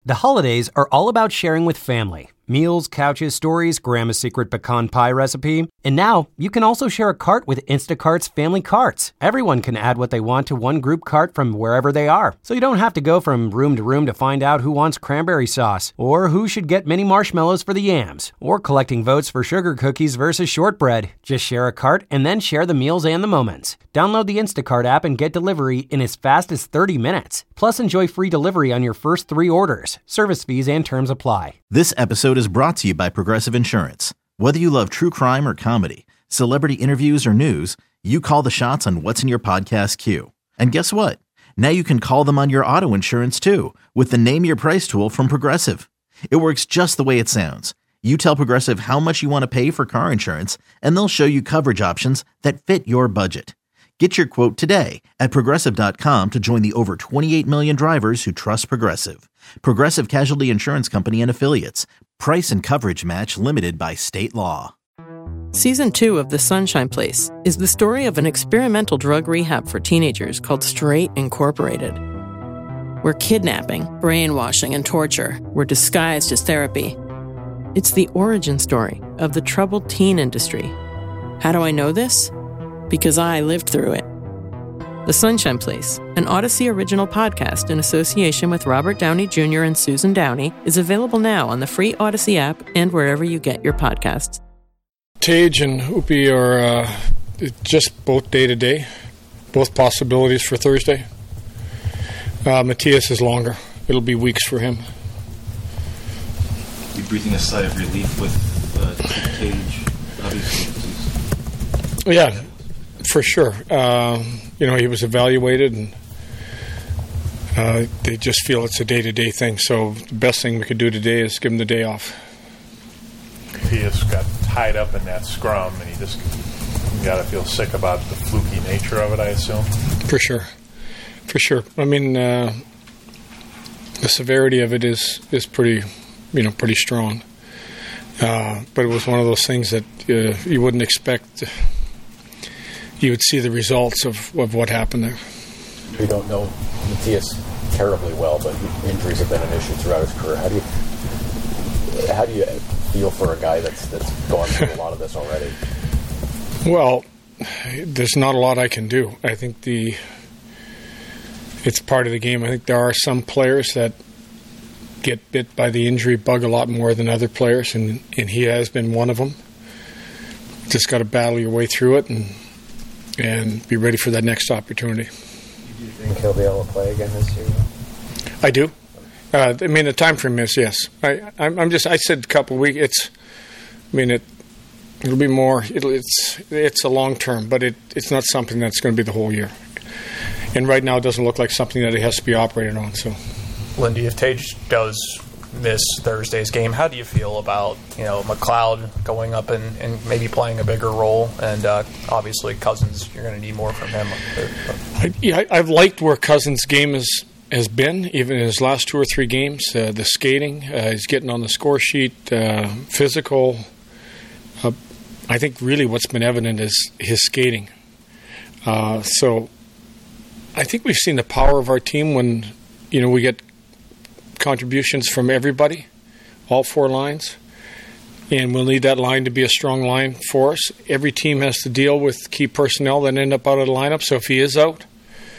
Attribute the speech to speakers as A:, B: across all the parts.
A: The holidays are all about sharing with family. Meals, couches, stories, Grandma's secret pecan pie recipe. And now, you can also share a cart with Instacart's Family Carts. Everyone can add what they want to one group cart from wherever they are. So you don't have to go from room to find out who wants cranberry sauce, or who should get mini marshmallows for the yams, or collecting votes for sugar cookies versus shortbread. Just share a cart and then share the meals and the moments. Download the Instacart app and get delivery in as fast as 30 minutes. Plus, enjoy free delivery on your first 3 orders. Service fees and terms apply.
B: This episode is brought to you by Progressive Insurance. Whether you love true crime or comedy, celebrity interviews or news, you call the shots on what's in your podcast queue. And guess what? Now you can call them on your auto insurance too with the Name Your Price tool from Progressive. It works just the way it sounds. You tell Progressive how much you want to pay for car insurance, and they'll show you coverage options that fit your budget. Get your quote today at Progressive.com to join the over 28 million drivers who trust Progressive. Progressive Casualty Insurance Company and Affiliates. Price and coverage match limited by state law.
C: Season 2 of The Sunshine Place is the story of an experimental drug rehab for teenagers called Straight Incorporated, where kidnapping, brainwashing, and torture were disguised as therapy. It's the origin story of the troubled teen industry. How do I know this? Because I lived through it. The Sunshine Place, an Odyssey original podcast in association with Robert Downey Jr. and Susan Downey, is available now on the free Odyssey app and wherever you get your podcasts.
D: Tage and Hoopy are just both day-to-day, both possibilities for Thursday. Matthias is longer. It'll be weeks for him.
E: You're breathing a sigh of relief with Tage, obviously.
D: Yeah, for sure. He was evaluated, and they just feel it's a day-to-day thing. So the best thing we could do today is give him the day off.
F: He just got tied up in that scrum, and you got to feel sick about the fluky nature of it, I assume. For sure. I mean, the severity of it is pretty strong. But it was one of those things that you wouldn't expect. You would see the results of what happened there.
G: We don't know Matthias terribly well, but injuries have been an issue throughout his career. How do you feel for a guy that's gone through a lot of this already?
D: Well, there's not a lot I can do. I think it's part of the game. I think there are some players that get bit by the injury bug a lot more than other players, and he has been one of them. Just got to battle your way through it and be ready for that next opportunity.
G: Do you think he'll be able to play again this year?
D: I do. The time frame is yes. I said a couple of weeks. It'll be more. It's a long term, but it's not something that's going to be the whole year. And right now, it doesn't look like something that he has to be operated on. So,
H: Lindy, if Tage does miss Thursday's game, how do you feel about McLeod going up and maybe playing a bigger role, and obviously Cousins, you're going to need more from him?
D: I've liked where Cousins' game has been, even in his last 2 or 3 games. The skating, he's getting on the score sheet, physical. I think really what's been evident is his skating. So I think we've seen the power of our team when we get contributions from everybody, all 4 lines, and we'll need that line to be a strong line for us. Every team has to deal with key personnel that end up out of the lineup, so if he is out,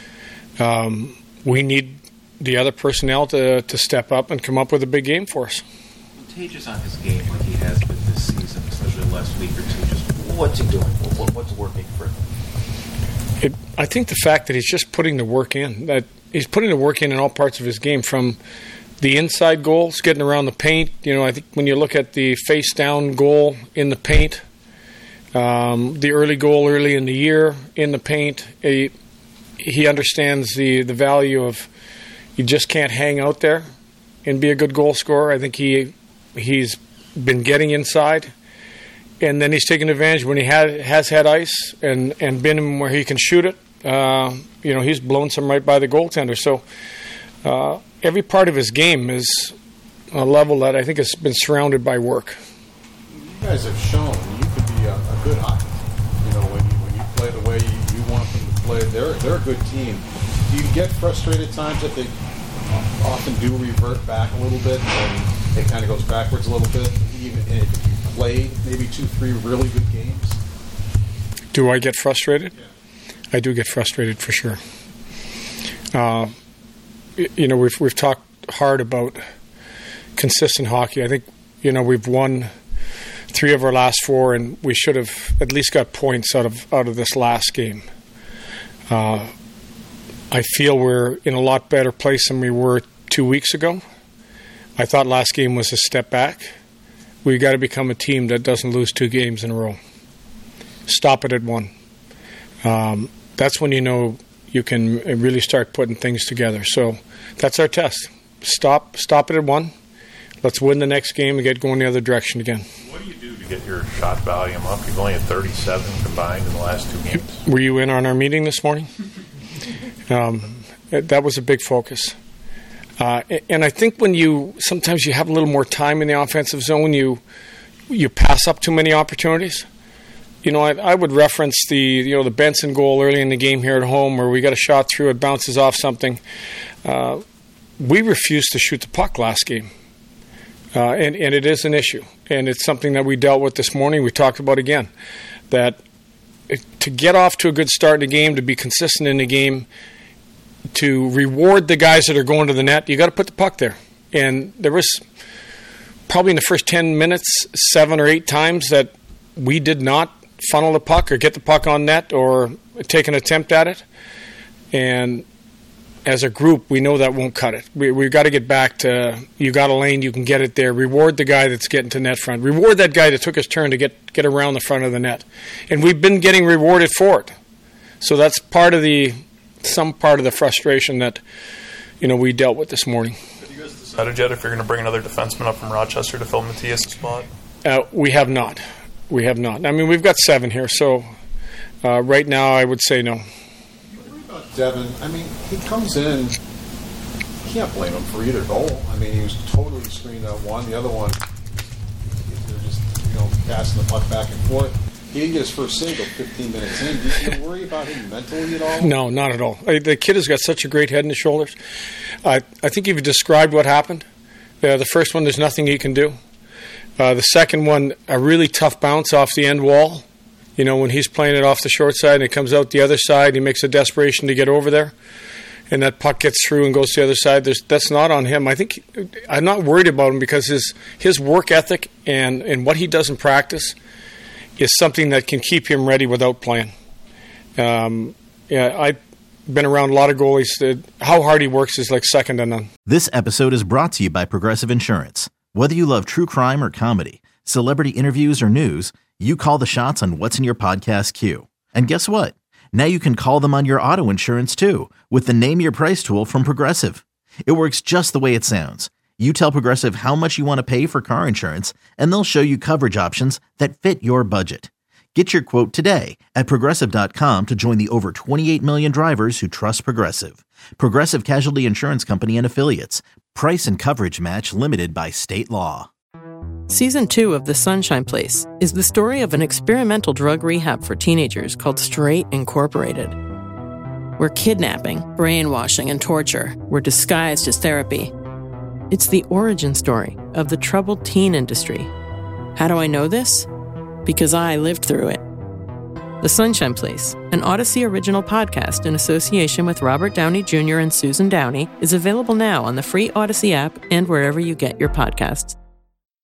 D: we need the other personnel to step up and come up with a big game for us.
E: When Tage is on his game like he has been this season, especially the last week or 2, just what's he doing? What's working for him?
D: I think the fact that he's just putting the work in, that he's putting the work in all parts of his game, from the inside goals, getting around the paint. I think when you look at the face-down goal in the paint, the early goal early in the year in the paint, he understands the value of you just can't hang out there and be a good goal scorer. I think he's been getting inside, and then he's taken advantage when he has had ice and been in where he can shoot it. He's blown some right by the goaltender. So every part of his game is a level that I think has been surrounded by work.
I: You guys have shown you could be a good hockey. When you play the way you want them to play, they're a good team. Do you get frustrated at times that often do revert back a little bit, and it kind of goes backwards a little bit. Even if you play maybe 2-3 really good games.
F: Do I get frustrated?
I: Yeah.
F: I do get frustrated for sure. We've talked hard about consistent hockey. I think we've won 3 of our last 4, and we should have at least got points out of this last game. I feel we're in a lot better place than we were 2 weeks ago. I thought last game was a step back. We've got to become a team that doesn't lose 2 games in a row. Stop it at 1. That's when you can really start putting things together. So that's our test. Stop it at 1. Let's win the next game and get going the other direction again.
J: What do you do to get your shot volume up? You've only had 37 combined in the last 2 games.
F: Were you in on our meeting this morning? That was a big focus. And I think sometimes you have a little more time in the offensive zone, you pass up too many opportunities. I would reference the Benson goal early in the game here at home where we got a shot through, it bounces off something. We refused to shoot the puck last game. And it is an issue. And it's something that we dealt with this morning. We talked about again. That to get off to a good start in the game, to be consistent in the game, to reward the guys that are going to the net, you got to put the puck there. And there was probably in the first 10 minutes 7 or 8 times that we did not funnel the puck or get the puck on net or take an attempt at it. And as a group, we know that won't cut it. We've got to get back to, you got a lane, you can get it there. Reward the guy that's getting to net front. Reward that guy that took his turn to get around the front of the net. And we've been getting rewarded for it. So that's some part of the frustration that we dealt with this morning.
H: Have you guys decided yet if you're going to bring another defenseman up from Rochester to fill Matthias' spot?
F: We have not. I mean, we've got 7 here, so right now I would say no.
I: Devin, I mean, he comes in, you can't blame him for either goal. I mean, he was totally screened on one. The other one, they're just, passing the puck back and forth. He didn't get his first single 15 minutes in. Do you worry about him mentally at all?
F: No, not at all. The kid has got such a great head and shoulders. I think you've described what happened. The first one, there's nothing he can do. The second one, a really tough bounce off the end wall. When he's playing it off the short side and it comes out the other side, he makes a desperation to get over there, and that puck gets through and goes to the other side. That's not on him. I think I'm not worried about him because his work ethic and what he does in practice is something that can keep him ready without playing. I've been around a lot of goalies. How hard he works is like second to none.
B: This episode is brought to you by Progressive Insurance. Whether you love true crime or comedy, celebrity interviews or news, you call the shots on what's in your podcast queue. And guess what? Now you can call them on your auto insurance too with the Name Your Price tool from Progressive. It works just the way it sounds. You tell Progressive how much you want to pay for car insurance, and they'll show you coverage options that fit your budget. Get your quote today at Progressive.com to join the over 28 million drivers who trust Progressive. Progressive Casualty Insurance Company and Affiliates. Price and coverage match limited by state law.
C: Season 2 of The Sunshine Place is the story of an experimental drug rehab for teenagers called Straight Incorporated, where kidnapping, brainwashing, and torture were disguised as therapy. It's the origin story of the troubled teen industry. How do I know this? Because I lived through it. The Sunshine Place, an Odyssey original podcast in association with Robert Downey Jr. and Susan Downey, is available now on the free Odyssey app and wherever you get your podcasts.